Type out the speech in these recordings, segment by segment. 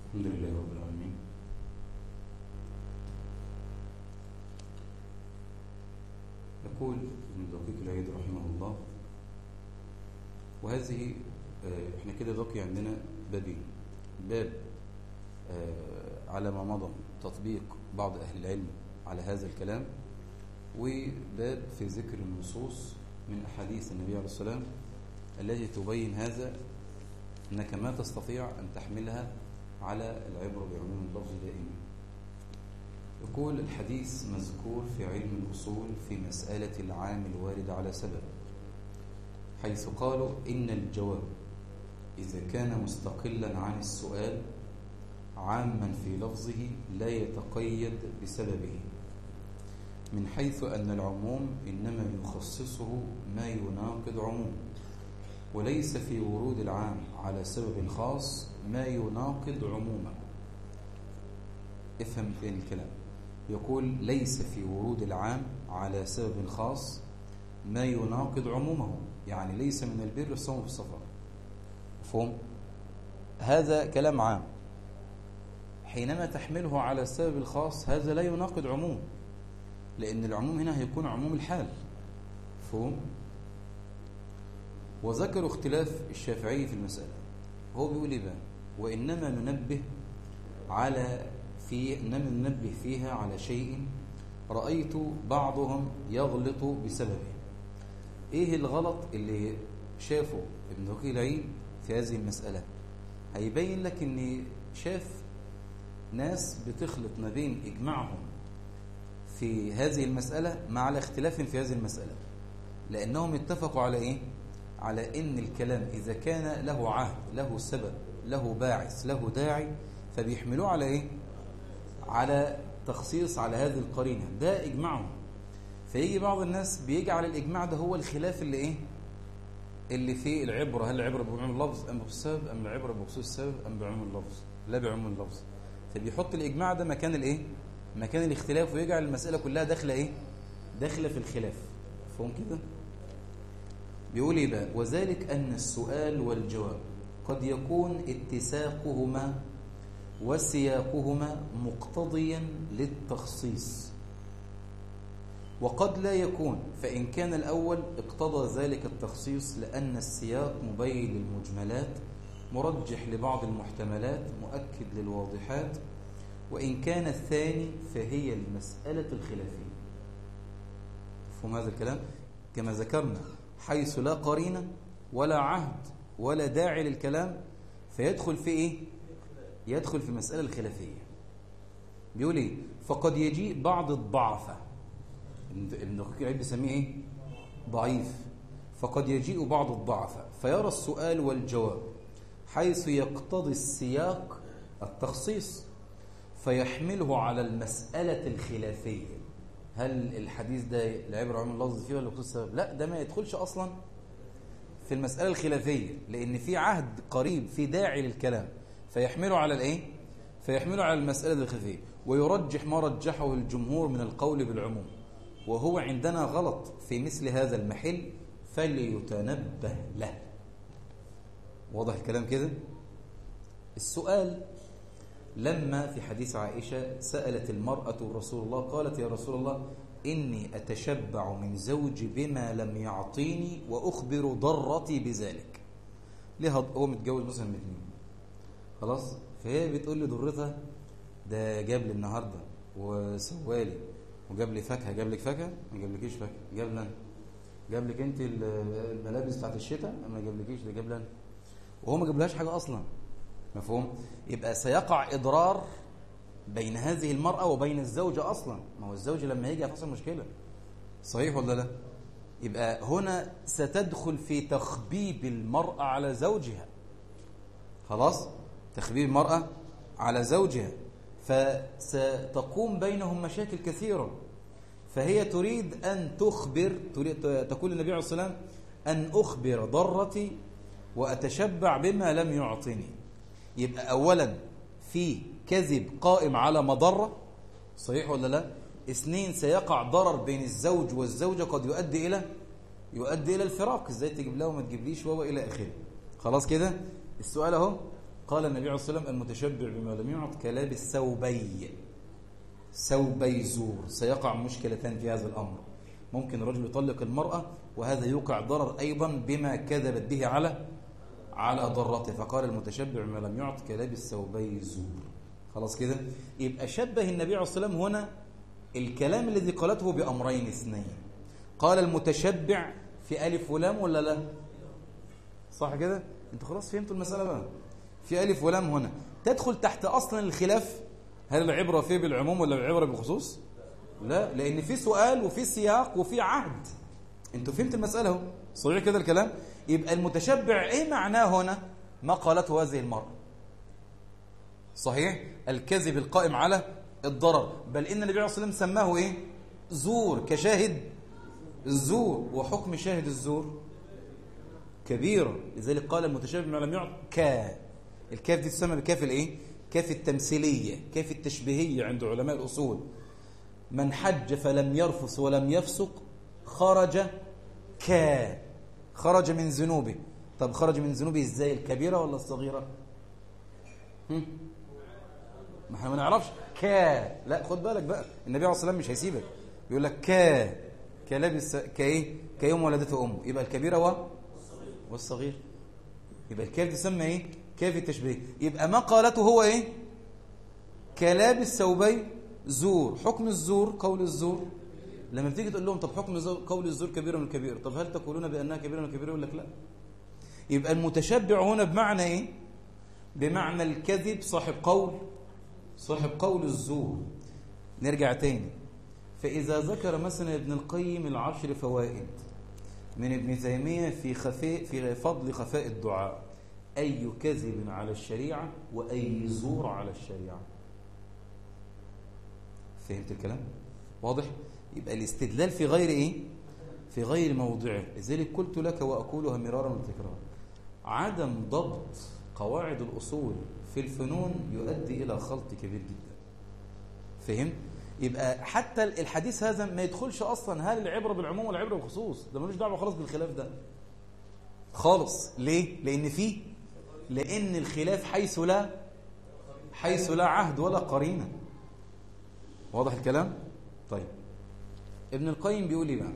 الحمد لله رب العالمين. يقول ابن دقيق العيد رحمه الله: وهذه احنا كده بقي عندنا بابين، باب على ما مضى تطبيق بعض أهل العلم على هذا الكلام، وباب في ذكر النصوص من أحاديث النبي عليه الصلاة والسلام التي تبين هذا، أنك ما تستطيع أن تحملها على العبرة بعموم اللفظ دائما. يقول: الحديث مذكور في علم الأصول في مسألة العام الوارد على سبب، حيث قالوا إن الجواب إذا كان مستقلا عن السؤال عاما في لفظه لا يتقيد بسببه، من حيث أن العموم إنما يخصصه ما يناقض عموم، وليس في ورود العام على سبب خاص ما يناقض عمومه. افهم في الكلام، يقول ليس في ورود العام على سبب خاص ما يناقض عمومه، يعني ليس من البر الصوم في السفر. مفهوم؟ هذا كلام عام، حينما تحمله على السبب الخاص هذا لا يناقض عموم، لأن العموم هنا هيكون عموم الحال. مفهوم؟ وذكروا اختلاف الشافعي في المسألة. هو بيقول إيه بقى؟ وإنما ننبه فيها على شيء رأيت بعضهم يغلط بسببه. إيه الغلط اللي شافه ابن دقيق العيد في هذه المسألة؟ هيبين لك إن شاف ناس بتخلط ما بين إجماعهم في هذه المسألة مع الاختلاف في هذه المسألة، لأنهم اتفقوا على إيه؟ على إن الكلام إذا كان له عهد، له سبب، له باعث، له داعي، فبيحملوه على إيه؟ على تخصيص على هذه القرينة. ده إجماعهم. فيجي بعض الناس بيجعل الإجماع ده هو الخلاف اللي إيه؟ اللي فيه العبرة. هل العبرة بعموم اللفظ أم بالسبب، أم العبرة بخصوص السبب، أم بعموم اللفظ؟ لا، بعموم اللفظ. فبيحط الإجماع ده مكان الإيه؟ مكان الاختلاف، ويجعل المسألة كلها داخلة إيه؟ داخلة في الخلاف. فهم كده؟ بيقول إيه بقى؟ وذلك أن السؤال والجواب قد يكون اتساقهما وسياقهما مقتضيا للتخصيص، وقد لا يكون، فإن كان الأول اقتضى ذلك التخصيص لأن السياق مبين للمجملات مرجح لبعض المحتملات مؤكد للواضحات، وإن كان الثاني فهي المسألة الخلافية. مفهوم هذا الكلام؟ كما ذكرنا، حيث لا قرينة ولا عهد ولا داعي للكلام، فيدخل في إيه؟ يدخل في مسألة الخلافية. بيقول إيه؟ فقد يجيء بعض الضعفة، ابن دقيق العيد بيسميه إيه؟ ضعيف. فقد يجيء بعض الضعفة فيرى السؤال والجواب حيث يقتضي السياق التخصيص، فيحمله على المسألة الخلافية. هل الحديث ده العبرة عموم اللفظ فيه ولا خصوص السبب؟ لا، ده ما يدخلش أصلا في المسألة الخلافية، لأن في عهد قريب، في داعي للكلام، فيحمله على الإيه؟ فيحمله على المسألة الخلافية، ويرجح ما رجحه الجمهور من القول بالعموم، وهو عندنا غلط في مثل هذا المحل، فليتنبه له. واضح الكلام كده؟ السؤال لما في حديث عائشة سألت المرأة رسول الله قالت: يا رسول الله إني أتشبع من زوجي بما لم يعطيني وأخبر ضرتي بذلك. ليه؟ هو متجوز مثلا من اثنين، خلاص، فهي بتقول لي ضرتها ده جاب لي النهارده وسوالي وجاب لي فاكهه. جاب لك فاكهه؟ ما جابلكيش فاكهه. جاب لنا، جاب لك انت الملابس بتاعت الشتاء؟ ما جابلكيش، ده جاب لنا، وهو ما جابلهاش حاجه اصلا. مفهوم؟ يبقى سيقع اضرار بين هذه المرأة وبين الزوجة أصلا. ما هو الزوج لما يجي هتحصل مشكلة، صحيح ولا لا؟ يبقى هنا ستدخل في تخبيب المرأة على زوجها. خلاص؟ تخبيب المرأة على زوجها، فستقوم بينهم مشاكل كثيرة. فهي تريد أن تخبر، تقول النبي عليه الصلاة والسلام: أن أخبر ضرتي وأتشبع بما لم يعطني. يبقى أولا في كذب قائم على مضرة، صحيح ولا لا؟ اثنين، سيقع ضرر بين الزوج والزوجة قد يؤدي إلى الفراق. ازاي تجيب له وما تجيبليش وهو إلى آخره. خلاص كده؟ السؤال اهو قال النبي عليه الصلاة والسلام المتشبع بما لم يعط كلابس ثوبي زور. سيقع مشكلتان في هذا الأمر. ممكن الرجل يطلق المرأة وهذا يوقع ضرر أيضا بما كذبت به على ضرته. فقال المتشبع بما لم يعط كلابس ثوبي زور. خلاص كده. يبقى شبه النبي عليه الصلاة والسلام هنا الكلام الذي قالته بأمرين اثنين. قال المتشبع في ألف ولام ولا لا؟ صح كده؟ انت خلاص فهمتوا المسألة بقى. في ألف ولام هنا تدخل تحت أصلا الخلاف. هل العبرة فيه بالعموم ولا العبرة بالخصوص؟ لا، لأن في سؤال وفي سياق وفي عهد. انتوا فهمت المسألة اهو. صحيح كده الكلام؟ يبقى المتشبع ايه معناه هنا؟ ما قالته هذه المرأة. صحيح؟ الكذب القائم على الضرر. بل إن النبي عليه الصلاة والسلام سماه ايه؟ زور، كشاهد الزور. وحكم شاهد الزور كبيرة. لذلك قال المتشبع ما لم يعط الكاف دي تسمى بكاف الايه؟ كاف التمثيلية، كاف التشبيهية عند علماء الأصول. من حج فلم يرفث ولم يفسق خرج من ذنوبه. طب خرج من ذنوبه ازاي؟ الكبيرة ولا الصغيرة؟ ما احنا ما نعرفش. لا خد بالك بقى، النبي عليه الصلاة والسلام مش هيسيبك. بيقول لك كلابس كايه كيوم ولدته امه. يبقى الكبيرة والصغير. يبقى الكاف تسمى ايه؟ كاف التشبيه. يبقى ما قالته هو ايه؟ كلابس ثوبي زور. حكم الزور قول الزور. لما بتيجي تقول لهم طب حكم قول الزور كبيرة من الكبير، طب هل تقولون بأنها كبيرة من الكبير؟ يقول لك لا. يبقى المتشبع هنا بمعنى ايه؟ بمعنى الكذب، صاحب قول الزور. نرجع تاني. فإذا ذكر مثلا ابن القيم 10 فوائد من ابن تيمية في فضل خفاء الدعاء، أي كذب على الشريعة وأي زور على الشريعة. فهمت الكلام؟ واضح؟ يبقى الاستدلال في غير ايه؟ في غير موضعه. لذلك قلت لك وأقولها مرارا وتكرارا، عدم ضبط قواعد الأصول في الفنون يؤدي إلى خلط كبير جدا. فهم؟ يبقى حتى الحديث هذا ما يدخلش أصلا هل العبرة بالعموم ولا العبرة بالخصوص. ده ملوش دعوة خالص بالخلاف ده خالص. ليه؟ لأن الخلاف حيث لا عهد ولا قرينة. واضح الكلام؟ طيب ابن القيم بيقول ايه بقى؟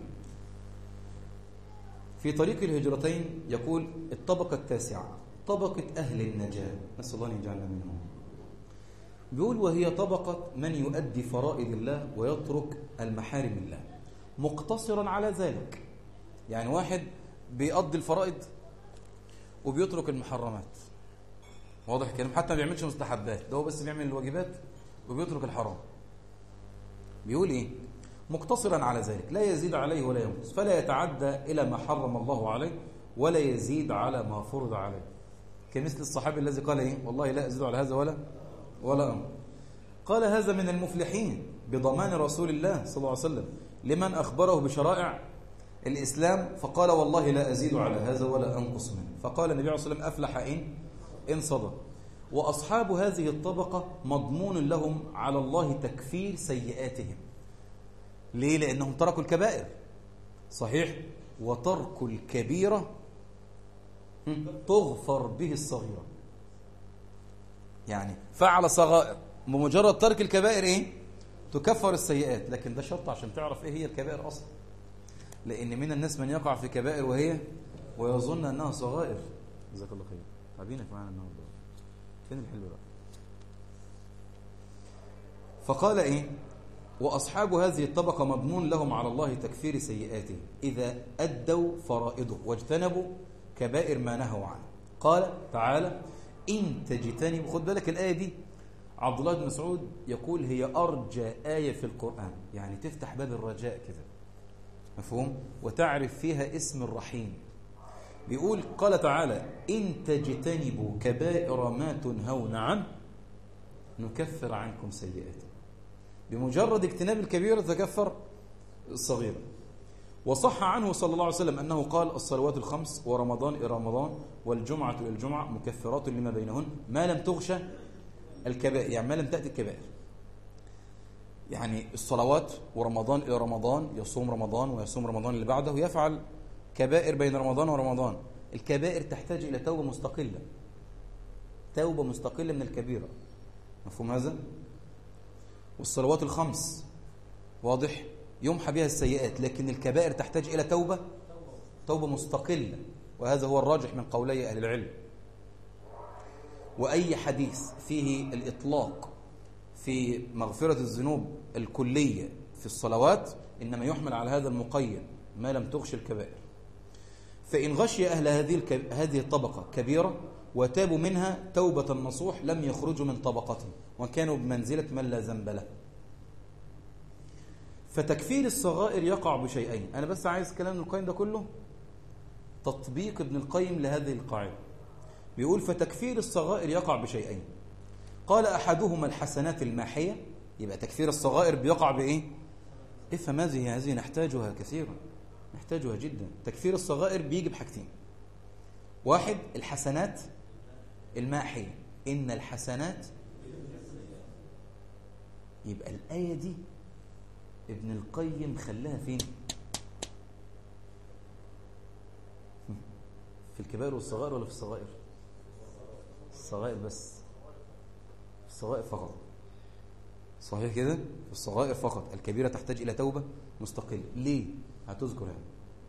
في طريق الهجرتين يقول الطبقة التاسعة طبقة أهل النجاة، نسأل الله أن يجعلنا منهم. بيقول وهي طبقة من يؤدي فرائض الله ويترك المحارم الله مقتصرا على ذلك. يعني واحد بيقضي الفرائض وبيترك المحرمات. واضح الكلام؟ حتى ما بيعملش مستحبات، ده هو بس بيعمل الواجبات وبيترك الحرام. بيقول ايه؟ مقتصرا على ذلك لا يزيد عليه ولا ينقص، فلا يتعدى إلى ما حرم الله عليه ولا يزيد على ما فرض عليه. كمثل الصحابي الذي قال ايه؟ والله لا أزيد على هذا ولا أمر. قال هذا من المفلحين بضمان رسول الله صلى الله عليه وسلم لمن أخبره بشرائع الإسلام فقال والله لا أزيد على هذا ولا أنقص منه. فقال النبي عليه الصلاة والسلام أفلح إن صدق. وأصحاب هذه الطبقة مضمون لهم على الله تكفير سيئاتهم. ليه؟ لأنهم تركوا الكبائر. صحيح؟ وترك الكبيرة تغفر به الصغيرة. يعني فعل صغائر بمجرد ترك الكبائر ايه؟ تكفر السيئات. لكن ده شرط عشان تعرف ايه هي الكبائر اصلا. لان من الناس من يقع في كبائر ويظن انها صغائر. جزاك الله خير. تعبينك معانا النهارده. فين الحلو بقى؟ فقال ايه؟ واصحاب هذه الطبقه مضمون لهم على الله تكفير سيئاتهم اذا ادوا فرائضه واجتنبوا كبائر ما نهوا عنه. قال تعالى إن تجتنبوا. خد بالك الآية دي عبد الله بن مسعود يقول هي أرجى آية في القرآن. يعني تفتح باب الرجاء كده، مفهوم؟ وتعرف فيها اسم الرحيم. بيقول قال تعالى إن تجتنبوا كبائر ما تنهون عنه نكفر عنكم سيئاتكم. بمجرد اجتناب الكبيرة تكفر الصغيرة. وصح عنه صلى الله عليه وسلم أنه قال الصلوات الخمس ورمضان إلى رمضان والجمعة إلى الجمعة مكفرات لما بينهن ما لم تغشى الكبائر. يعني ما لم تأتي الكبائر. يعني الصلوات ورمضان إلى رمضان يصوم رمضان ويصوم رمضان اللي بعده ويفعل كبائر بين رمضان ورمضان. الكبائر تحتاج إلى توبة مستقلة. توبة مستقلة من الكبيرة. مفهوم هذا؟ والصلوات الخمس واضح يمحى بها السيئات، لكن الكبائر تحتاج إلى توبة مستقلة، وهذا هو الراجح من قولي أهل العلم. وأي حديث فيه الإطلاق في مغفرة الذنوب الكلية في الصلوات إنما يحمل على هذا المقيد ما لم تغش الكبائر. فإن غشي أهل هذه الطبقة كبيرة وتابوا منها توبة نصوح لم يخرجوا من طبقتهم وكانوا بمنزلة من لا ذنب له. فتكفير الصغائر يقع بشيئين. أنا بس عايز كلام ابن القيم ده كله تطبيق ابن القيم لهذه القاعدة. بيقول فتكفير الصغائر يقع بشيئين. قال أحدهما الحسنات الماحية، يبقى تكفير الصغائر بيقع بإيه؟ افهم هذه نحتاجها كثيرا، نحتاجها جدا. تكفير الصغائر بيجي بحاجتين. واحد الحسنات الماحية، إن الحسنات، يبقى الآية دي ابن القيم خلاها فين؟ في الكبائر والصغائر ولا في الصغائر؟ الصغائر بس، في الصغائر فقط. صحيح كده؟ في الصغائر فقط. الكبيرة تحتاج إلى توبة مستقلة. ليه؟ هتذكر هذا.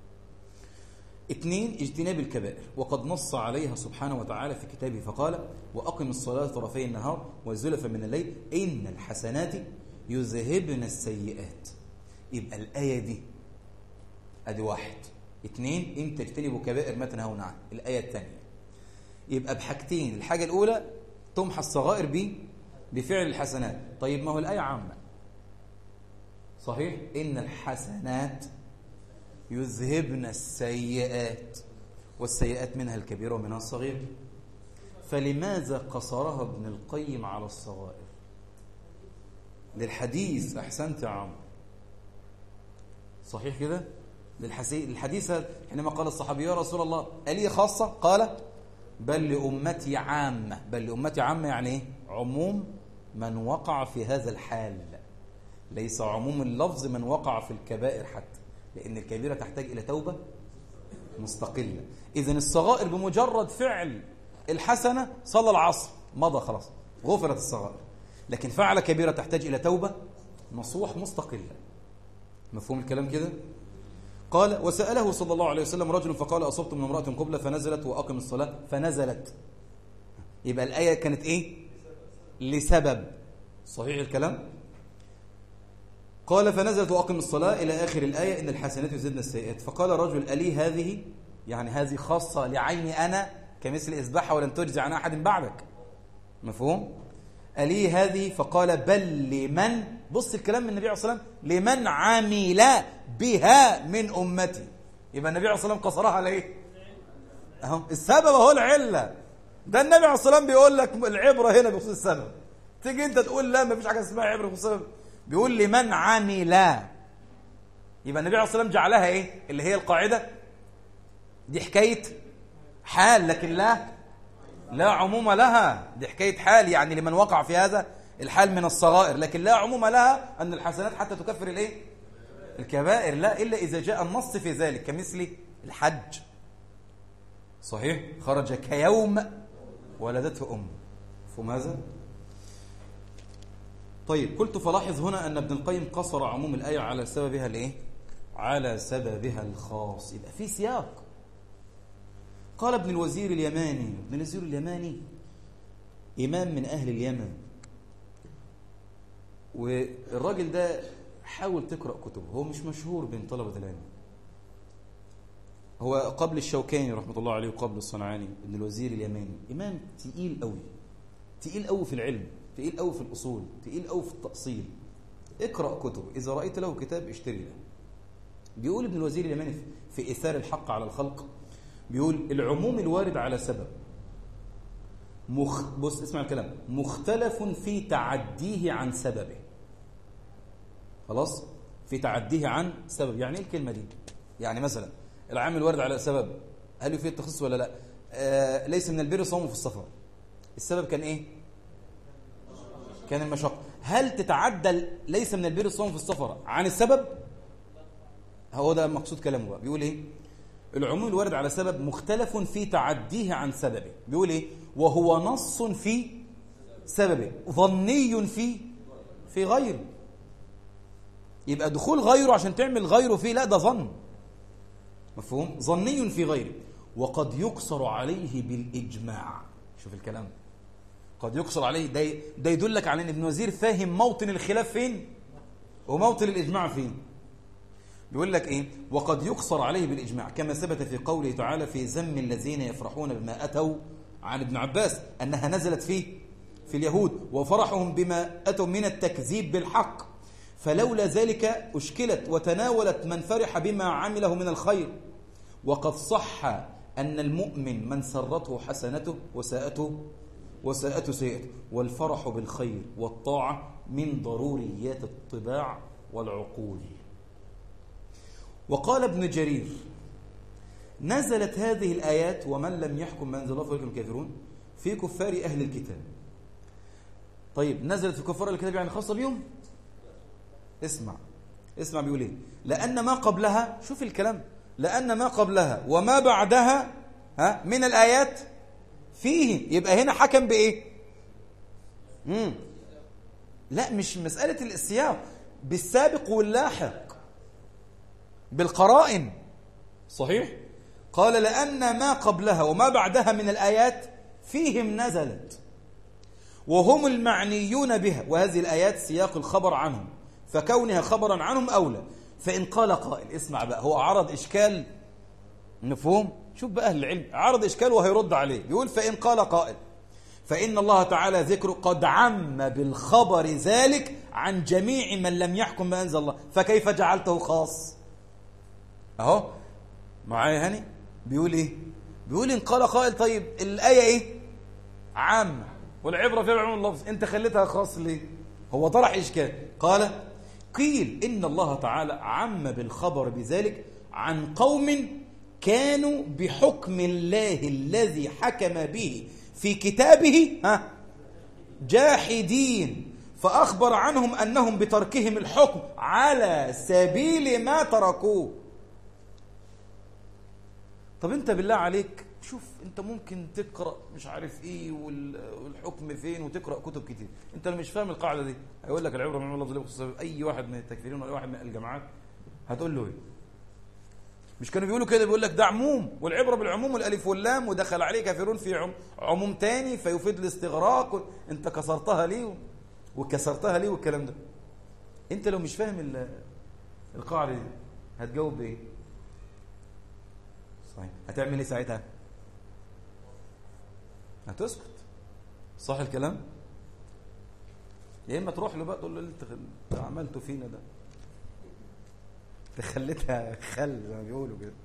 2 اجتناب الكبائر، وقد نص عليها سبحانه وتعالى في كتابه فقال وأقم الصلاة طرفي النهار وزلفا من الليل إن الحسنات يذهبن السيئات. يبقى الآية دي أدي 1. 2 إن تجتنبوا كبائر ما تنهون عنه. الآية الثانية يبقى بحاجتين. الحاجة الأولى تمحى الصغائر بفعل الحسنات. طيب ما هو الآية عامة صحيح؟ إن الحسنات يذهبن السيئات، والسيئات منها الكبيرة ومنها الصغير. فلماذا قصرها ابن القيم على الصغائر؟ للحديث. أحسنت يا عمرو، صحيح كده؟ للحديث حينما قال الصحابي يا رسول الله ألي خاصة؟ قال بل لأمتي عامة. بل لأمتي عامة يعني إيه؟ عموم من وقع في هذا الحال، ليس عموم اللفظ من وقع في الكبائر حتى، لأن الكبيرة تحتاج إلى توبة مستقلة. إذن الصغائر بمجرد فعل الحسنة صلى العصر مضى خلاص غفرت الصغائر، لكن فعل كبيرة تحتاج إلى توبة نصوح مستقلة. مفهوم الكلام كده؟ قال وسأله صلى الله عليه وسلم رجل فقال أصبت من امرأة قبلة فنزلت وأقم الصلاة فنزلت. يبقى الآية كانت إيه؟ لسبب. صحيح الكلام؟ قال فنزلت وأقم الصلاة إلى آخر الآية إن الحسنات يزدن السيئات. فقال رجل ألي هذه؟ يعني هذه خاصة لعيني أنا كمثل إسباحة ولن تجزي عن أحد بعدك. مفهوم؟ ألي هذه؟ فقال بل لمن، بص الكلام من النبي عليه الصلاة والسلام، لمن عمل بها من أمتي. يبقى النبي عليه الصلاة والسلام قصرها على إيه؟ أهو السبب هو العلة. ده النبي عليه الصلاة والسلام بيقول لك العبرة هنا بخصوص السبب، تيجي أنت تقول لا ما فيش حاجة اسمها عبرة بخصوص السبب. بيقول لمن عمل. يبقى النبي عليه الصلاة والسلام جعلها إيه؟ اللي هي القاعدة دي حكاية حال، لكن لا عموم لها. دي حكاية حال، يعني لمن وقع في هذا الحال من الصغائر، لكن لا عموم لها أن الحسنات حتى تكفر الإيه؟ الكبائر. لا، إلا إذا جاء النص في ذلك كمثل الحج. صحيح؟ خرج كيوم ولدته أم. مفهوم هذا؟ طيب قلت فلاحظ هنا أن ابن القيم قصر عموم الآية على سببها الإيه؟ على سببها الخاص. يبقى في سياق. قال ابن الوزير اليماني، ابن الوزير اليماني إمام من أهل اليمن، والراجل ده حاول تقرأ كتبه، هو مش مشهور بين طلبة العلم. هو قبل الشوكاني رحمة الله عليه وقبل الصنعاني. ابن الوزير اليماني إمام تقيل قوي، تقيل قوي في العلم، تقيل قوي في الأصول، تقيل قوي في التأصيل. اقرأ كتبه، إذا رأيت له كتاب اشتري له. بيقول ابن الوزير اليماني في إثار الحق على الخلق، بيقول العموم الوارد على سبب بص اسمع الكلام، مختلف في تعديه عن سببه. خلاص؟ في تعديه عن سبب. يعني ايه الكلمة دي؟ يعني مثلا العام الوارد على سبب هل يفيد التخصيص ولا لا؟ ليس من البر صومه في السفر. السبب كان ايه؟ كان المشقة. هل تتعدى ليس من البر الصوم في السفر عن السبب؟ هو ده مقصود كلامه بقى. بيقول ايه؟ العموم الوارد على سبب مختلف في تعديه عن سببه. بيقول ايه؟ وهو نص في سببه، ظني في غيره. يبقى دخول غيره عشان تعمل غيره فيه، لا ده ظن، مفهوم؟ ظني في غيره. وقد يقصر عليه بالإجماع. شوف الكلام، قد يقصر عليه، ده يدلك على ان ابن وزير فاهم موطن الخلاف فين وموطن الإجماع فين. بيقول لك ايه؟ وقد يقصر عليه بالإجماع، كما ثبت في قوله تعالى في ذم الذين يفرحون بما أتوا عن ابن عباس أنها نزلت في اليهود، وفرحهم بما أتوا من التكذيب بالحق، فلولا ذلك أشكلت وتناولت من فرح بما عمله من الخير. وقد صح أن المؤمن من سرته حسنته وساءته سيئته، والفرح بالخير والطاعة من ضروريات الطباع والعقول. وقال ابن جرير: نزلت هذه الآيات ومن لم يحكم ما أنزل الله فأولئك هم الكافرون في كفار أهل الكتاب. طيب نزلت في كفار أهل الكتاب يعني خاصة بيهم؟ اسمع بيقول ايه؟ لأن ما قبلها، شوف الكلام، لأن ما قبلها وما بعدها من الآيات فيه. يبقى هنا حكم بإيه؟ لا مش مسألة السياق، بالسابق واللاحق، بالقرائن. صحيح؟ قال لأن ما قبلها وما بعدها من الآيات فيهم نزلت وهم المعنيون بها، وهذه الآيات سياق الخبر عنهم، فكونها خبرا عنهم أولى. فإن قال قائل، اسمع بقى، هو عرض إشكال، مفهوم؟ شوف بقى أهل العلم عرض إشكال وهيرد عليه. بيقول: فإن قال قائل فإن الله تعالى ذكره قد عم بالخبر ذلك عن جميع من لم يحكم ما أنزل الله، فكيف جعلته خاص؟ أهو معايا هاني بيقول إيه؟ بيقول إن قال قائل طيب الآية إيه؟ عامة والعبرة في عموم اللفظ، أنت خليتها خاص ليه؟ هو طرح إشكال. قال: قيل إن الله تعالى عم بالخبر بذلك عن قوم كانوا بحكم الله الذي حكم به في كتابه جاحدين، فأخبر عنهم أنهم بتركهم الحكم على سبيل ما تركوه. طب أنت بالله عليك شوف، أنت ممكن تقرأ مش عارف إيه والحكم فين وتقرأ كتب كتير، أنت اللي مش فاهم القاعدة دي هيقول لك العبرة من الله بخصوص أي واحد من التكفيرين ولا واحد من الجماعات، هتقول له إيه؟ مش كانوا بيقولوا كده؟ بيقول لك ده عموم والعبرة بالعموم والألف واللام، ودخل عليه كافرون في عموم تاني فيفيد الاستغراق، أنت كسرتها ليه وكسرتها ليه والكلام ده. أنت لو مش فاهم القاعدة دي هتجاوب بإيه؟ صحيح، هتعمل إيه ساعتها؟ هتسكت، صح الكلام؟ يا إما تروح له بقى تقول له اللي انت عملته فينا ده تخليتها خل زي ما بيقولوا كده.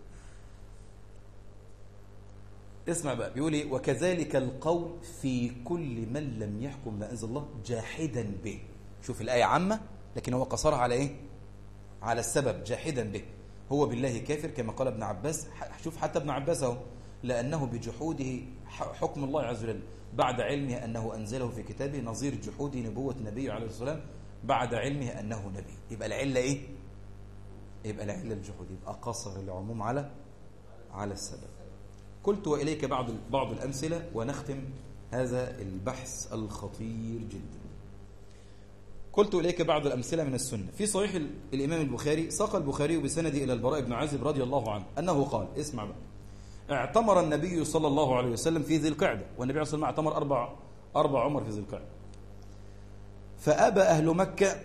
اسمع بقى بيقول ايه: وكذلك القول في كل من لم يحكم ما انزل الله جاحدا به. شوف الآية عامة لكن هو قصرها على ايه؟ على السبب، جاحدا به هو بالله كافر، كما قال ابن عباس. شوف حتى ابن عباس اهو، لأنه بجحوده حكم الله عز وجل بعد علمه أنه أنزله في كتابه، نظير جحوده نبوة النبي عليه الصلاة والسلام بعد علمه أنه نبي. يبقى العلة ايه؟ يبقى العلة الجحود، يبقى قصر العموم على السبب. قلت وإليك بعض الأمثلة ونختم هذا البحث الخطير جدا. قلت إليك بعض الأمثلة من السنة. في صحيح الإمام البخاري ساق البخاري بسند إلى البراء بن عازب رضي الله عنه أنه قال، اسمع بقى: اعتمر النبي صلى الله عليه وسلم في ذي القعدة، والنبي عليه الصلاة والسلام اعتمر أربع عمر في ذي القعدة، فأبى أهل مكة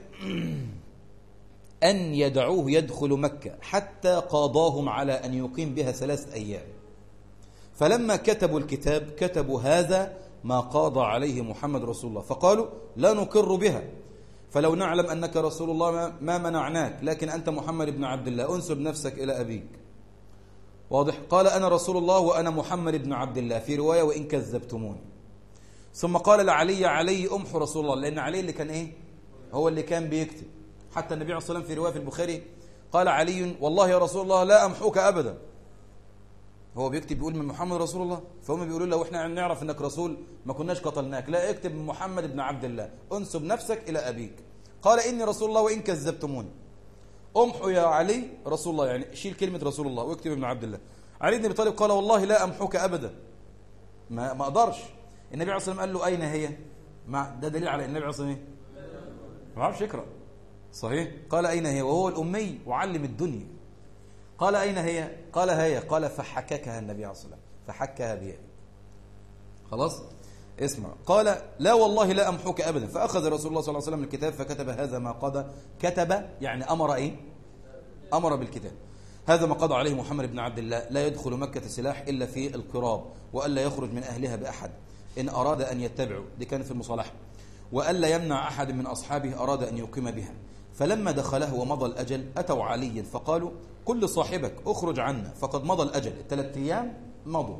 أن يدعوه يدخل مكة حتى قاضاهم على أن يقيم بها 3 أيام. فلما كتبوا الكتاب كتبوا: هذا ما قاضى عليه محمد رسول الله، فقالوا: لا نقر بها، فلو نعلم أنك رسول الله ما منعناك، لكن أنت محمد بن عبد الله، أنسب نفسك إلى أبيك. واضح؟ قال: أنا رسول الله وأنا محمد بن عبد الله، في رواية: وإن كذبتموني. ثم قال لعلي: علي أمحو رسول الله، لأن علي اللي كان إيه؟ هو اللي كان بيكتب. حتى النبي عليه الصلاة والسلام في رواية في البخاري قال علي: والله يا رسول الله لا أمحوك أبدا. هو بيكتب بيقول من محمد رسول الله، فهم بيقولوا له: إحنا نعرف أنك رسول ما كناش قتلناك، لا اكتب من محمد بن عبد الله، أنسب نفسك إلى أبيك. قال: إني رسول الله وإن كذبتموني. أمحو يا علي رسول الله، يعني شيل كلمة رسول الله واكتب ابن عبد الله. علي بن أبي طالب قال: والله لا أمحوك أبدا، ما أقدرش. النبي عليه الصلاة والسلام قال له أين هي؟ ده دليل على النبي عليه الصلاة والسلام ما عرفش يقرأ. صحيح؟ قال أين هي وهو الأمي وعلم الدنيا. قال أين هي؟ قال هي. قال فحككها النبي عليه الصلاة والسلام، فحكها بيده. خلاص؟ اسمع. قال لا والله لا أمحوك أبدا. فأخذ رسول الله صلى الله عليه وسلم الكتاب فكتب هذا ما قضى. كتب يعني أمر إيه؟ أمر بالكتاب. هذا ما قضى عليه محمد بن عبد الله، لا يدخل مكة سلاح إلا في القراب، وألا يخرج من أهلها بأحد إن أراد أن يتبعوا. دي كانت في المصالحة. وألا يمنع أحد من أصحابه أراد أن يقيم بها. فلما دخله ومضى الأجل أتوا علي فقالوا قل لصاحبك أخرج عنا فقد مضى الأجل. 3 أيام مضوا.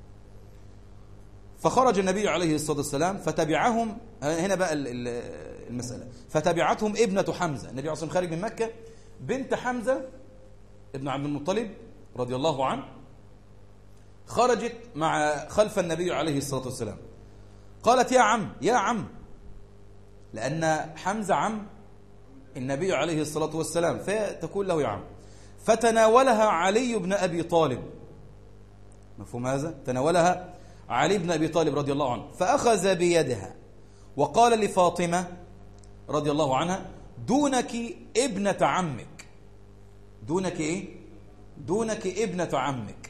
فخرج النبي عليه الصلاة والسلام فتبعهم. هنا بقى المسألة. فتبعتهم ابنة حمزة. النبي عليه الصلاة والسلام خارج من مكة، بنت حمزة ابن عبد المطلب رضي الله عنه خرجت مع خلف النبي عليه الصلاة والسلام. قالت يا عم يا عم، لأن حمزة عم النبي عليه الصلاة والسلام، فتقول له يا عم. فتناولها علي بن أبي طالب. مفهوم هذا؟ تناولها علي بن أبي طالب رضي الله عنه، فأخذ بيدها وقال لفاطمة رضي الله عنها دونك ابنة عمك. دونك إيه؟ دونك ابنة عمك.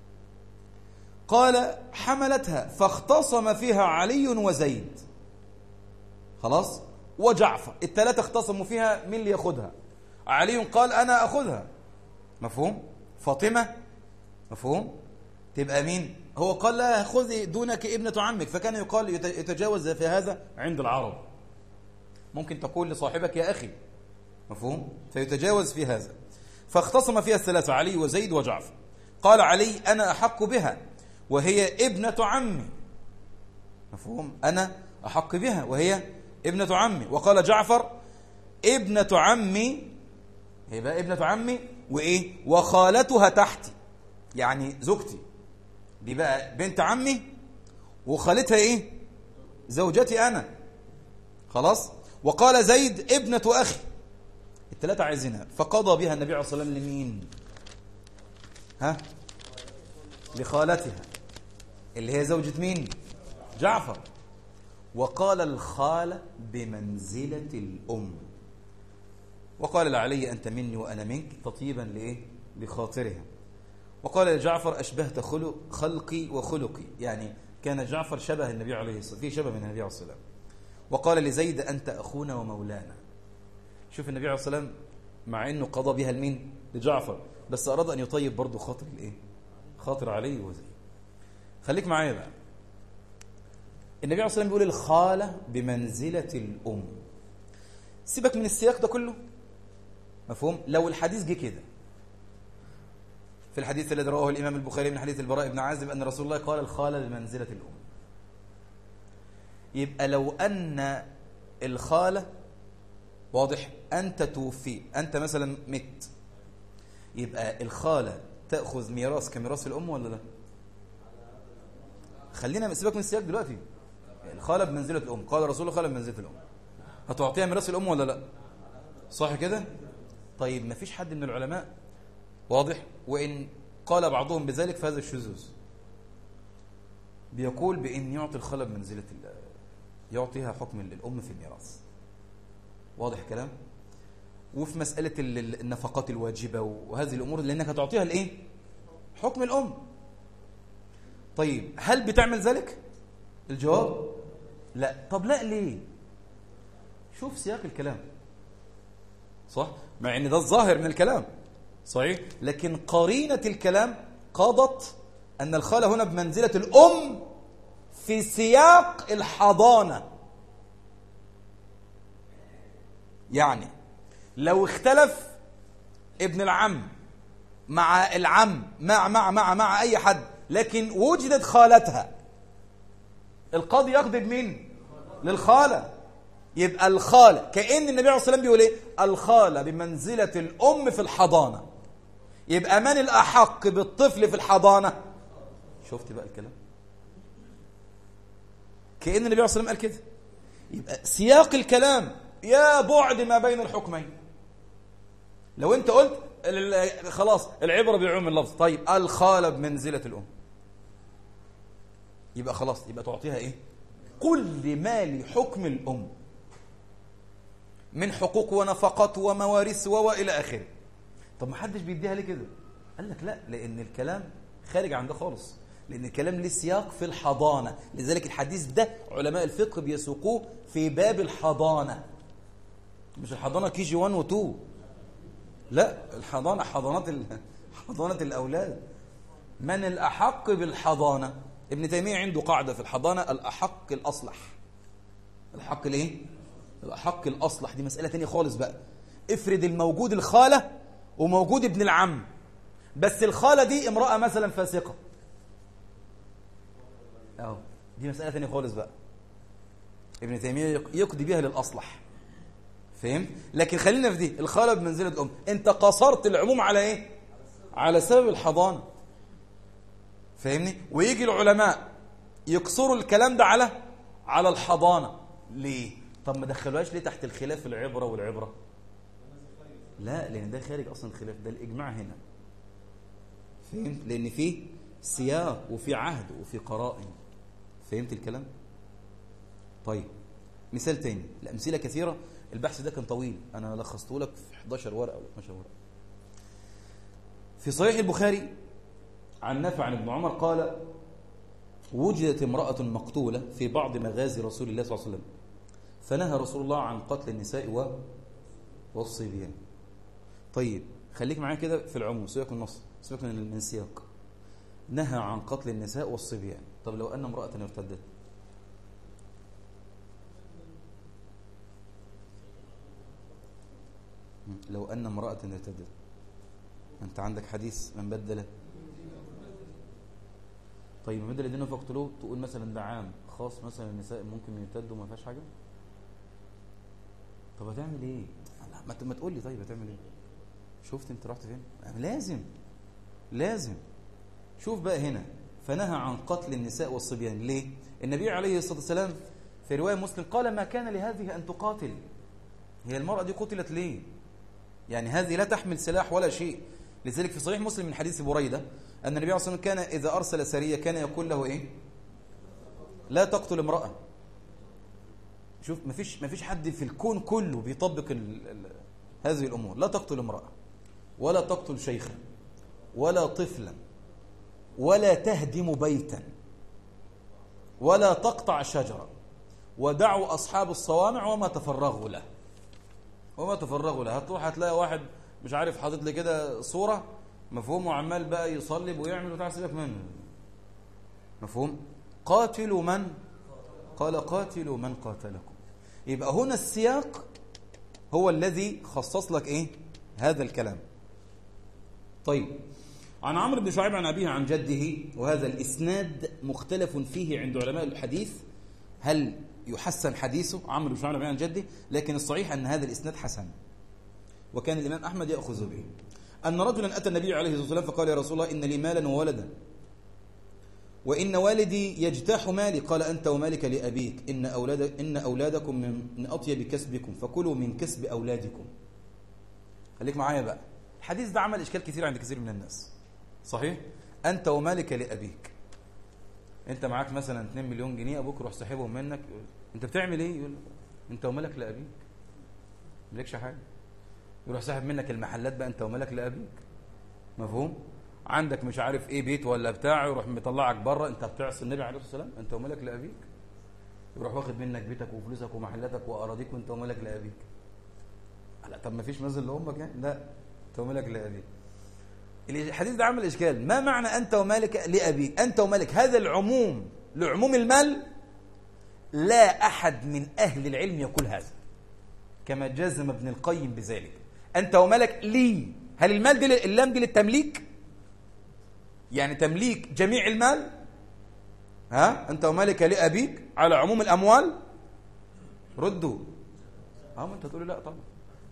قال حملتها فاختصم فيها علي وزيد. خلاص؟ وجعفر. ال3 اختصموا فيها مين اللي ياخدها. علي قال أنا أخذها. مفهوم؟ فاطمة. مفهوم؟ تبقى مين؟ هو قال لا خذي دونك ابنة عمك، فكان يقال يتجاوز في هذا عند العرب. ممكن تقول لصاحبك يا أخي. مفهوم؟ فيتجاوز في هذا. فاختصم فيها ال3 علي وزيد وجعفر. قال علي أنا أحق بها وهي ابنة عمي. مفهوم؟ أنا أحق بها وهي ابنة عمي. وقال جعفر ابنة عمي، هي بقى ابنة عمي وإيه؟ وخالتها تحتي، يعني زوجتي دي بقى بنت عمي وخالتها إيه؟ زوجتي أنا. خلاص؟ وقال زيد ابنة أخي. ال3 عايزينها. فقضى بها النبي عليه الصلاة والسلام لمين؟ ها؟ لخالتها اللي هي زوجة مين؟ جعفر. وقال الخالة بمنزلة الأم. وقال لعلي أنت مني وأنا منك تطيبا لإيه؟ لخاطرها. وقال لجعفر أشبهت خلقي وخلقي، يعني كان جعفر شبه النبي عليه الصلاة والسلام، في شبه من النبي عليه الصلاة والسلام. وقال لزيد أنت أخونا ومولانا. شوف النبي عليه الصلاة والسلام مع أنه قضى بها لمين؟ لجعفر، بس أراد أن يطيب برضو خاطر الإيه؟ خاطر علي وزيد. خليك معايا بقى. النبي عليه الصلاة والسلام بيقول الخالة بمنزلة الأم. سيبك من السياق ده كله. مفهوم؟ لو الحديث جه كده في الحديث الذي رواه الإمام البخاري من حديث البراء بن عازب أن رسول الله قال الخالة بمنزلة الأم، يبقى لو أن الخالة واضح أنت توفي، أنت مثلا مت، يبقى الخالة تأخذ ميراث كميراث الأم ولا لا؟ خلينا سيبك من السياق دلوقتي. الخالة بمنزلة الأم، قال رسول الله خالة بمنزلة الأم، هتعطيها ميراث الأم ولا لا؟ صح كده؟ طيب ما فيش حد من العلماء واضح، وإن قال بعضهم بذلك فهذا الشذوذ، بيقول بأن يعطي الخالة بمنزلة يعطيها حكم الأم في الميراث. واضح كلام؟ وفي مسألة النفقات الواجبة وهذه الأمور لأنك هتعطيها الإيه؟ حكم الأم. طيب هل بتعمل ذلك؟ الجواب لا. طب لا ليه؟ شوف سياق الكلام، صح؟ مع ان ده الظاهر من الكلام صحيح، لكن قرينة الكلام قضت أن الخالة هنا بمنزلة الأم في سياق الحضانة. يعني لو اختلف ابن العم مع العم مع أي حد، لكن وجدت خالتها، القاضي يقضي بمين؟ للخالة. يبقى الخالة كأن النبي عليه الصلاة والسلام بيقول ايه؟ الخالة بمنزلة الأم في الحضانة. يبقى من الأحق بالطفل في الحضانة؟ شفت بقى الكلام؟ كأن النبي عليه الصلاة والسلام قال كده. يبقى سياق الكلام يا بعد ما بين الحكمين. لو انت قلت خلاص العبرة بعموم اللفظ، طيب الخالة بمنزلة الأم، يبقى خلاص، يبقى تعطيها ايه؟ كل ما لحكم الأم من حقوق ونفقات ومواريث وإلى آخره. طب ما حدش بيديها ليه كده؟ قال لك لا، لأن الكلام خارج عن ده خالص، لأن الكلام ليه سياق في الحضانة. لذلك الحديث ده علماء الفقه بيسوقوه في باب الحضانة، مش الحضانة كي جي 1 و 2، لا، الحضانة حضانة الأولاد. من الأحق بالحضانة؟ ابن تيمية عنده قاعدة في الحضانة: الأحق الأصلح. الحق الايه؟ الأحق الأصلح. دي مسألة تانية خالص بقى. افرض الموجود الخالة وموجود ابن العم، بس الخالة دي امرأة مثلا فاسقة، اهو دي مسألة تانية خالص بقى. ابن تيمية يقضي بيها للأصلح، فهم؟ لكن خلينا في دي، الخالة بمنزلة الأم. انت قصرت العموم على ايه؟ على سبب الحضانة، فهمني؟ ويجي العلماء يقصروا الكلام ده على الحضانة. ليه؟ طب ما دخلوهاش ليه تحت الخلاف العبرة والعبرة؟ لا، لأن ده خارج أصلا الخلاف، ده الإجماع هنا، فهمت؟ لأن فيه سياق وفي عهد وفي قرائن، فهمت الكلام؟ طيب مثال تاني، الأمثلة كثيرة، البحث ده كان طويل، أنا لخصته لك في 11 ورقة ولا 12 ورقة. في صحيح البخاري عن نافع عن ابن عمر قال: وجدت امرأة مقتولة في بعض مغازي رسول الله صلى الله عليه وسلم، فنهى رسول الله عن قتل النساء والصبيان. طيب خليك معايا كده في العموم، سيبك من النص، سيبك من السياق. نهى عن قتل النساء والصبيان. طب لو أن امرأة ارتدت، لو أن امرأة ارتدت، أنت عندك حديث من بدل. طيب من بدل الدين فاقتلوه، تقول مثلا ده عام خاص، مثلا النساء ممكن يرتدوا وما فيهاش حاجة. طب هتعمل ايه؟ ما تقول لي طيب هتعمل ايه؟ شفت انت رحت فين؟ لازم شوف بقى هنا، فنهى عن قتل النساء والصبيان. ليه؟ النبي عليه الصلاة والسلام في رواية مسلم قال: ما كان لهذه أن تقاتل. هي المرأة دي قتلت ليه؟ يعني هذه لا تحمل سلاح ولا شيء. لذلك في صحيح مسلم من حديث بريدة أن النبي عليه الصلاة والسلام كان إذا أرسل سرية كان يقول له إيه؟ لا تقتل امرأة. شوف مفيش حد في الكون كله بيطبق هذه الأمور. لا تقتل امرأة، ولا تقتل شيخا، ولا طفلا، ولا تهدم بيتا، ولا تقطع شجرة، ودعوا أصحاب الصوامع وما تفرغوا له. هتروح هتلاقي واحد مش عارف حاطط لي كده صورة، مفهوم، وعمال بقى يصلب ويعمل وتعال سيبك منه، مفهوم. قاتلوا من قال قاتلوا من قاتلكم. يبقى هنا السياق هو الذي خصص لك ايه هذا الكلام. طيب عن عمرو بن شعيب عن أبيه عن جده، وهذا الإسناد مختلف فيه عند علماء الحديث، هل يحسن حديثه عمرو بن شعيب عن جده؟ لكن الصحيح أن هذا الإسناد حسن، وكان الإمام أحمد يأخذ به. أن رجلا أتى النبي عليه الصلاة والسلام فقال: يا رسول الله، إن لي مالا وولدا، وإن والدي يجتاح مالي. قال: أنت ومالك لأبيك، إن أولادكم من أطيب كسبكم، فكلوا من كسب أولادكم. خليك معايا بقى، الحديث ده عمل إشكال كثير عند كثير من الناس. صحيح؟ أنت ومالك لأبيك، أنت معاك مثلا 2 مليون جنيه، أبوك يروح ساحبهم منك، أنت بتعمل إيه؟ يقول أنت ومالك لأبيك، مالكش حاجة. يروح ساحب منك المحلات بقى، أنت ومالك لأبيك، مفهوم؟ عندك مش عارف ايه بيت ولا بتاع، يروح مطلعك بره، انت بتعصي النبي عليه الصلاه والسلام، انت ومالك لابيك. يروح واخد منك بيتك وفلوسك ومحلاتك واراضيك، وانت ومالك لابيك. لا طب ما فيش مزل لامك يعني؟ لا، انت ومالك لابيك. الحديث ده عمل اشكال. ما معنى انت ومالك لابيك؟ انت ومالك هذا العموم لعموم المال، لا احد من اهل العلم يقول هذا، كما جزم ابن القيم بذلك. انت ومالك لي، هل المال دي اللام دي للتمليك؟ يعني تمليك جميع المال؟ أنت ومالك لأبيك على عموم الأموال؟ ردوا. ما أنت تقول لا طبعا،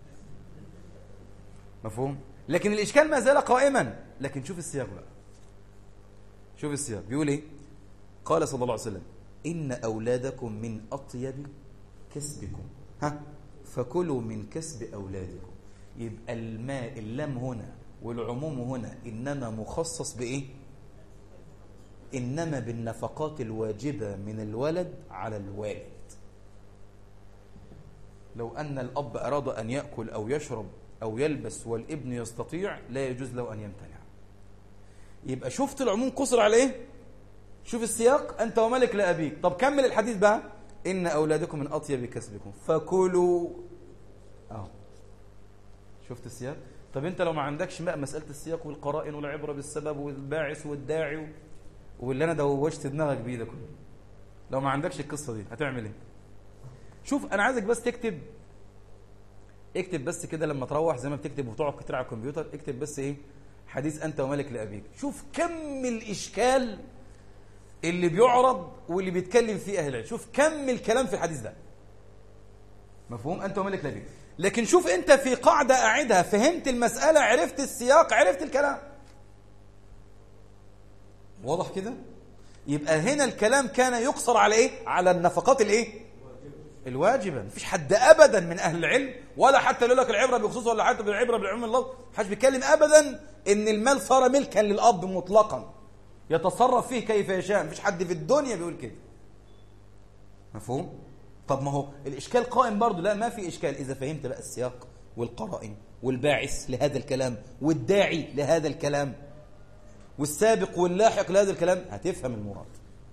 مفهوم. لكن الإشكال ما زال قائما. لكن شوف السياق بقى، شوف السياق بيقول إيه. قال صلى الله عليه وسلم: إن أولادكم من أطيب كسبكم، فكلوا من كسب أولادكم. يبقى اللام هنا والعموم هنا إنما مخصص بإيه؟ إنما بالنفقات الواجبة من الولد على الوالد. لو أن الأب أراد أن يأكل أو يشرب أو يلبس والابن يستطيع لا يجوز له أن يمتنع. يبقى شفت العموم قصر على إيه؟ شوف السياق أنت وملك لأبيك. طب كمل الحديث بقى. إن أولادكم من أطيب كسبكم فكلوا. شفت السياق؟ طب أنت لو ما عندكش بقى مسألة السياق والقرائن والعبرة بالسبب والباعث والداعي واللي أنا دوشت دماغك بيه ده كله، لو ما عندكش القصة دي هتعمل إيه؟ شوف أنا عايزك بس اكتب بس كده لما تروح زي ما بتكتب وتقعد كتير على الكمبيوتر، اكتب بس إيه؟ حديث أنت وملك لأبيك. شوف كم الإشكال اللي بيعرض واللي بيتكلم فيه أهل العلم. شوف كم الكلام في الحديث ده. مفهوم؟ أنت وملك لأبيك. لكن شوف أنت في قاعدة أعدها، فهمت المسألة، عرفت السياق، عرفت الكلام. واضح كده؟ يبقى هنا الكلام كان يقصر على إيه؟ على النفقات الإيه؟ الواجبة. مفيش حد أبدا من أهل العلم ولا حتى يقول لك العبرة بخصوص ولا حتى بالعبرة بالعموم الله، محدش بيتكلم أبدا إن المال صار ملكا للأب مطلقا يتصرف فيه كيف يشاء. مفيش حد في الدنيا بيقول كده. مفهوم؟ طب ما هو الإشكال قائم برضو. لا ما في إشكال إذا فهمت بقى السياق والقرائن والباعث لهذا الكلام والداعي لهذا الكلام والسابق واللاحق لهذا الكلام، هتفهم المراد.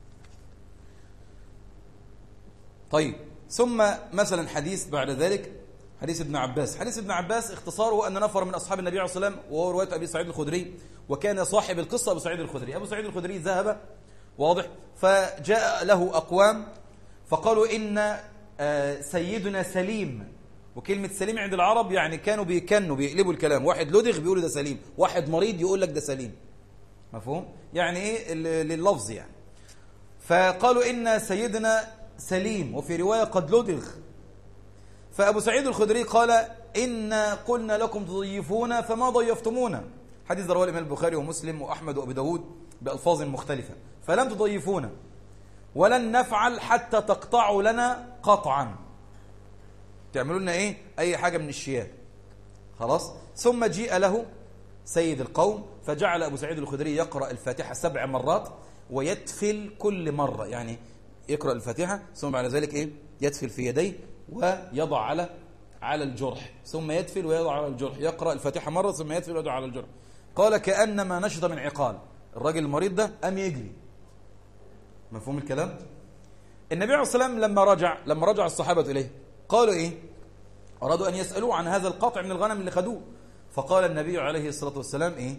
طيب ثم مثلا حديث بعد ذلك حديث ابن عباس. حديث ابن عباس اختصاره أن نفر من أصحاب النبي عليه الصلاة والسلام، وهو رواية أبي سعيد الخدري، وكان صاحب القصة أبو سعيد الخدري. أبو سعيد الخدري ذهب، واضح، فجاء له أقوام فقالوا إن سيدنا سليم. وكلمة سليم عند العرب يعني كانوا بيقلبوا الكلام، واحد لدغ بيقولوا ده سليم، واحد مريض يقول لك ده سليم. مفهوم؟ يعني إيه لللفظ يعني. فقالوا إن سيدنا سليم، وفي رواية قد لدغ. فأبو سعيد الخدري قال إن قلنا لكم تضيفونا فما ضيفتمونا. حديث رواه الإمام البخاري ومسلم وأحمد وأبي داود بألفاظ مختلفة. فلم تضيفونا ولن نفعل حتى تقطعوا لنا قطعا، تعملوا لنا إيه؟ أي حاجة من الشياه. خلاص. ثم جيء له سيد القوم فجعل أبو سعيد الخدري يقرأ الفاتحة 7 مرات ويتفل كل مرة، يعني يقرأ الفاتحة ثم بعد ذلك إيه؟ يتفل في يديه ويضع على الجرح، ثم يتفل ويضع على الجرح، يقرأ الفاتحة مرة ثم يتفل ويضع على الجرح. قال كأنما نشط من عقال. الراجل المريض ده قام يجري. مفهوم الكلام؟ النبي عليه الصلاة والسلام لما رجع الصحابة إليه قالوا إيه؟ أرادوا أن يسألوا عن هذا القطع من الغنم اللي خدوه. فقال النبي عليه الصلاة والسلام إيه؟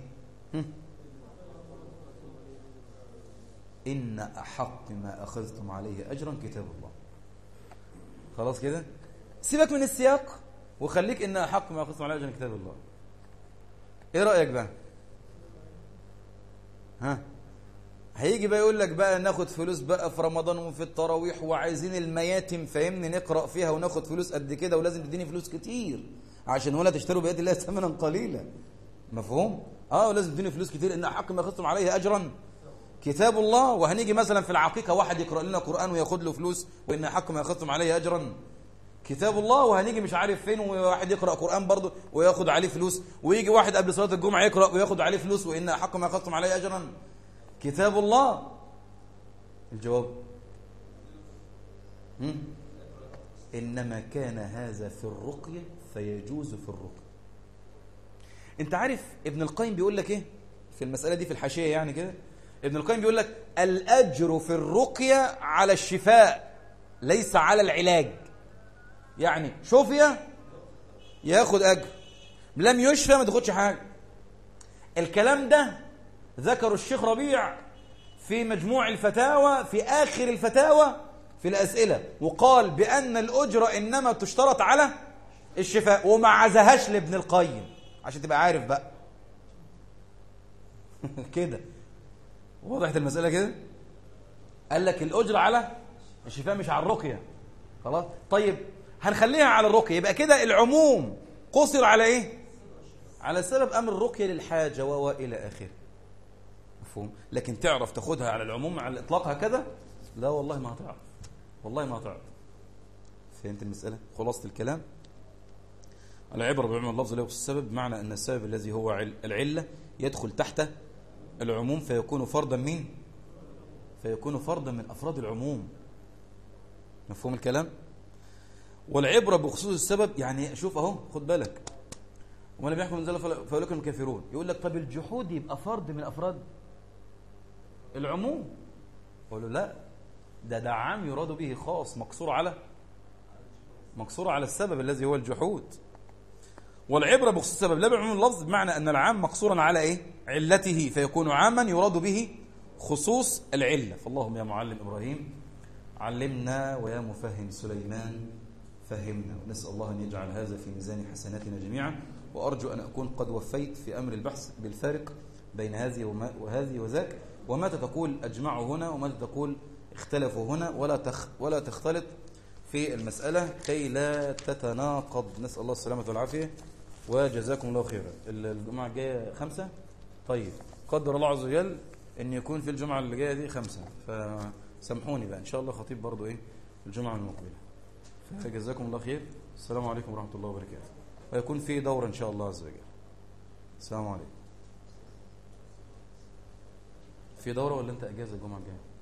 إن أحق ما أخذتم عليه أجرا كتاب الله. خلاص كده؟ سيبك من السياق وخليك إن أحق ما أخذتم عليه أجرا كتاب الله. إيه رأيك بقى؟ هيجي بقى يقول لك بقى ناخد فلوس بقى في رمضان وفي التراويح وعايزين المياتم فاهمني نقرأ فيها وناخد فلوس قد كده ولازم تديني فلوس كتير عشان ولا تشتروا بيد الله ثمنا قليلا. مفهوم؟ ولازم تديني فلوس كتير. إن أحق ما أخذتم عليه أجرا كتاب الله. وهنيجي مثلا في العقيقة واحد يقرأ لنا قرآن وياخد له فلوس وإن أحق ما أخذتم عليه أجرا كتاب الله. وهنيجي مش عارف فين وواحد يقرأ قرآن برضه وياخد عليه فلوس، ويجي واحد قبل صلاة الجمعة يقرأ وياخد عليه فلوس وإن أحق ما أخذتم عليه أجرا كتاب الله. الجواب إنما كان هذا في الرقية فيجوز في الرقية. انت عارف ابن القيم بيقول لك ايه في المسألة دي في الحاشية يعني كده؟ ابن القيم بيقول لك الأجر في الرقية على الشفاء ليس على العلاج. يعني شفية ياخد أجر، لم يشفى ما تاخدش حاجة. الكلام ده ذكر الشيخ ربيع في مجموع الفتاوى في آخر الفتاوى في الأسئلة، وقال بأن الأجرة إنما تشترط على الشفاء، وما عزهاش لابن القيم عشان تبقى عارف بقى كده. وضحت المسألة كده؟ قال لك الأجرة على الشفاء مش على الرقية. خلاص. طيب هنخليها على الرقية، يبقى كده العموم قصر على ايه؟ على سبب أمر الرقية للحاجة وإلى آخره. مفهوم؟ لكن تعرف تاخدها على العموم على الإطلاق هكذا؟ لا والله ما هتعرف، والله ما هتعرف. فهمت المسألة؟ خلاصة الكلام العبرة بعموم اللفظ لا يخص السبب، بمعنى أن السبب الذي هو العلة يدخل تحت العموم فيكون فردا فيكون فردا من أفراد العموم. مفهوم الكلام؟ والعبرة بخصوص السبب، يعني شوف اهو، خد بالك، ومن لم يحكم بذلك فأولئك هم الكافرون. يقول لك طب الجحود يبقى فرد من أفراد العموم؟ يقول له لا، ده عام يراد به خاص، مقصور على السبب الذي هو الجحود. والعبرة بخصوص السبب لا بعموم اللفظ، بمعنى أن العام مقصورا على إيه؟ علته، فيكون عاما يراد به خصوص العلة. فاللهم يا معلم إبراهيم علمنا، ويا مفهم سليمان فهمنا. ونسأل الله أن يجعل هذا في ميزان حسناتنا جميعا. وأرجو أن أكون قد وفيت في أمر البحث بالفارق بين هذه وهذه وذاك، ومتى تقول أجمعوا هنا ومتى تقول اختلفوا هنا، ولا تختلط في المسألة كي لا تتناقض. نسأل الله السلامة والعافية، وجزاكم الله خيرا. الجمعة الجاية 5. طيب قدر الله عز وجل أن يكون في الجمعة اللي جاية دي 5، فسامحوني بقى إن شاء الله خطيب برضو الجمعة المقبلة. فجزاكم الله خير. السلام عليكم ورحمة الله وبركاته. ويكون في دورة إن شاء الله عز وجل. السلام عليكم. في دورة ولا أنت أجازة الجمعة الجاية؟